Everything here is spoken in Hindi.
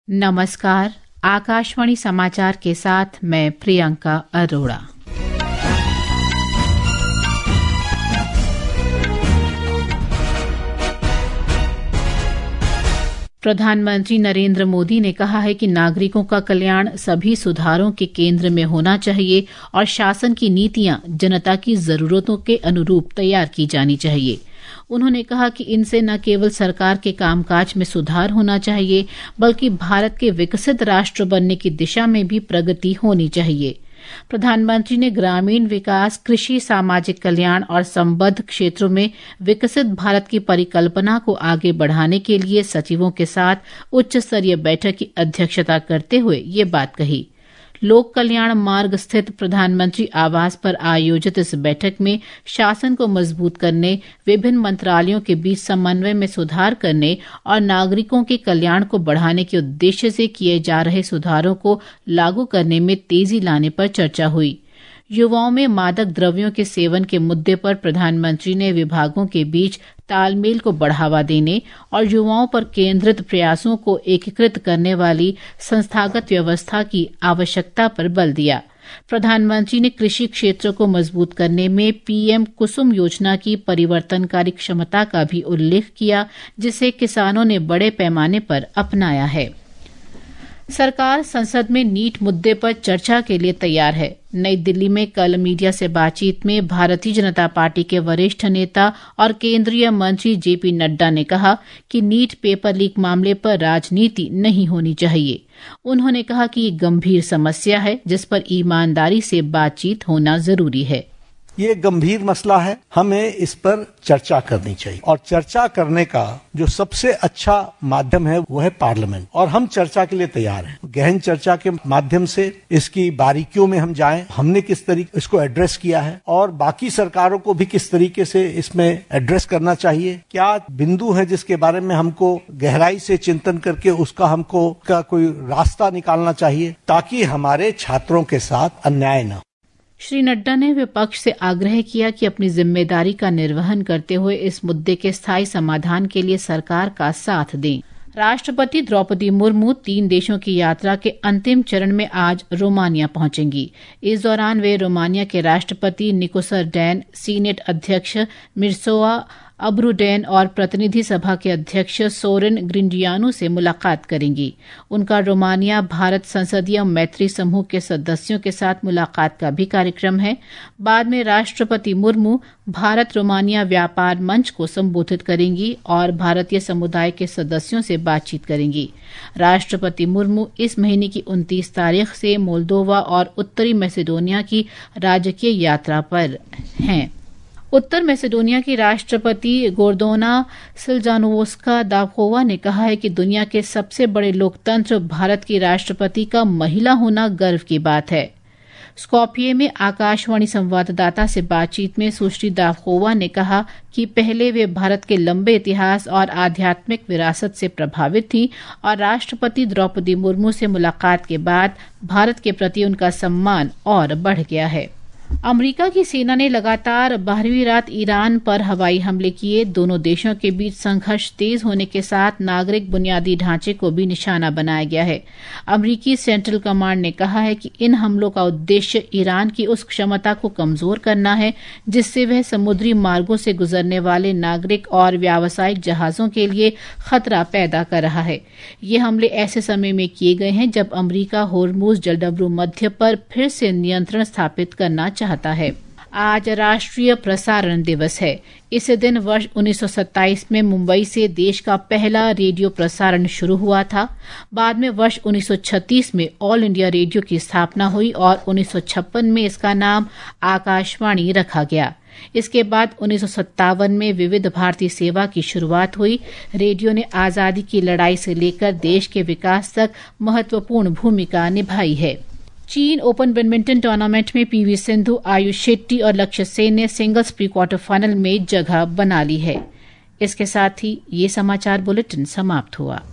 नमस्कार, आकाशवाणी समाचार के साथ मैं प्रियंका अरोड़ा। प्रधानमंत्री नरेंद्र मोदी ने कहा है कि नागरिकों का कल्याण सभी सुधारों के केंद्र में होना चाहिए और शासन की नीतियां जनता की जरूरतों के अनुरूप तैयार की जानी चाहिए। उन्होंने कहा कि इनसे न केवल सरकार के कामकाज में सुधार होना चाहिए, बल्कि भारत के विकसित राष्ट्र बनने की दिशा में भी प्रगति होनी चाहिए। प्रधानमंत्री ने ग्रामीण विकास, कृषि, सामाजिक कल्याण और संबद्ध क्षेत्रों में विकसित भारत की परिकल्पना को आगे बढ़ाने के लिए सचिवों के साथ उच्च स्तरीय बैठक की अध्यक्षता करते हुए ये बात कही। लोक कल्याण मार्ग स्थित प्रधानमंत्री आवास पर आयोजित इस बैठक में शासन को मजबूत करने, विभिन्न मंत्रालयों के बीच समन्वय में सुधार करने और नागरिकों के कल्याण को बढ़ाने के उद्देश्य से किए जा रहे सुधारों को लागू करने में तेजी लाने पर चर्चा हुई। युवाओं में मादक द्रव्यों के सेवन के मुद्दे पर प्रधानमंत्री ने विभागों के बीच तालमेल को बढ़ावा देने और युवाओं पर केंद्रित प्रयासों को एकीकृत करने वाली संस्थागत व्यवस्था की आवश्यकता पर बल दिया। प्रधानमंत्री ने कृषि क्षेत्र को मजबूत करने में पीएम कुसुम योजना की परिवर्तनकारी क्षमता का भी उल्लेख किया, जिसे किसानों ने बड़े पैमाने पर अपनाया है। सरकार संसद में नीट मुद्दे पर चर्चा के लिए तैयार है। नई दिल्ली में कल मीडिया से बातचीत में भारतीय जनता पार्टी के वरिष्ठ नेता और केंद्रीय मंत्री जेपी नड्डा ने कहा कि नीट पेपर लीक मामले पर राजनीति नहीं होनी चाहिए। उन्होंने कहा कि ये गंभीर समस्या है, जिस पर ईमानदारी से बातचीत होना जरूरी है। ये गंभीर मसला है, हमें इस पर चर्चा करनी चाहिए और चर्चा करने का जो सबसे अच्छा माध्यम है वो है पार्लियामेंट, और हम चर्चा के लिए तैयार हैं। गहन चर्चा के माध्यम से इसकी बारीकियों में हम जाएं, हमने किस तरीके इसको एड्रेस किया है और बाकी सरकारों को भी किस तरीके से इसमें एड्रेस करना चाहिए, क्या बिंदु है जिसके बारे में हमको गहराई से चिंतन करके उसका हमको कोई रास्ता निकालना चाहिए ताकि हमारे छात्रों के साथ अन्याय न हो। श्री नड्डा ने विपक्ष से आग्रह किया कि अपनी जिम्मेदारी का निर्वहन करते हुए इस मुद्दे के स्थायी समाधान के लिए सरकार का साथ दें। राष्ट्रपति द्रौपदी मुर्मू 3 देशों की यात्रा के अंतिम चरण में आज रोमानिया पहुंचेंगी। इस दौरान वे रोमानिया के राष्ट्रपति निकोसर डैन, सीनेट अध्यक्ष मिर्सोआ अब्रुडेन और प्रतिनिधि सभा के अध्यक्ष सोरेन ग्रिंडियानु से मुलाकात करेंगी। उनका रोमानिया भारत संसदीय मैत्री समूह के सदस्यों के साथ मुलाकात का भी कार्यक्रम है। बाद में राष्ट्रपति मुर्मू भारत रोमानिया व्यापार मंच को संबोधित करेंगी और भारतीय समुदाय के सदस्यों से बातचीत करेंगी। राष्ट्रपति मुर्मू इस महीने की 29 तारीख से मोल्दोवा और उत्तरी मैसेडोनिया की राजकीय यात्रा पर हैं। उत्तर मैसेडोनिया की राष्ट्रपति गोर्दाना सिल्जानोवस्का दाकोवा ने कहा है कि दुनिया के सबसे बड़े लोकतंत्र भारत की राष्ट्रपति का महिला होना गर्व की बात है। स्कॉपिये में आकाशवाणी संवाददाता से बातचीत में सुश्री दाकोवा ने कहा कि पहले वे भारत के लंबे इतिहास और आध्यात्मिक विरासत से प्रभावित थीं और राष्ट्रपति द्रौपदी मुर्मू से मुलाकात के बाद भारत के प्रति उनका सम्मान और बढ़ गया है। अमेरिका की सेना ने लगातार 12वीं रात ईरान पर हवाई हमले किए। दोनों देशों के बीच संघर्ष तेज होने के साथ नागरिक बुनियादी ढांचे को भी निशाना बनाया गया है। अमेरिकी सेंट्रल कमांड ने कहा है कि इन हमलों का उद्देश्य ईरान की उस क्षमता को कमजोर करना है जिससे वह समुद्री मार्गों से गुजरने वाले नागरिक और व्यावसायिक जहाजों के लिए खतरा पैदा कर रहा है। ये हमले ऐसे समय में किए गए हैं जब अमेरिका होर्मुज जलडबरू मध्य पर फिर से नियंत्रण स्थापित करना चाहता है। आज राष्ट्रीय प्रसारण दिवस है। इस दिन वर्ष 1927 में मुंबई से देश का पहला रेडियो प्रसारण शुरू हुआ था। बाद में वर्ष 1936 में ऑल इंडिया रेडियो की स्थापना हुई और 1956 में इसका नाम आकाशवाणी रखा गया। इसके बाद 1957 में विविध भारती सेवा की शुरुआत हुई। रेडियो ने आजादी की लड़ाई से लेकर देश के विकास तक महत्वपूर्ण भूमिका निभाई है। चीन ओपन बैडमिंटन टूर्नामेंट में पीवी सिंधु, आयुष शेट्टी और लक्ष्य सेन ने सिंगल्स प्री क्वार्टर फाइनल में जगह बना ली है। इसके साथ ही ये समाचार बुलेटिन समाप्त हुआ।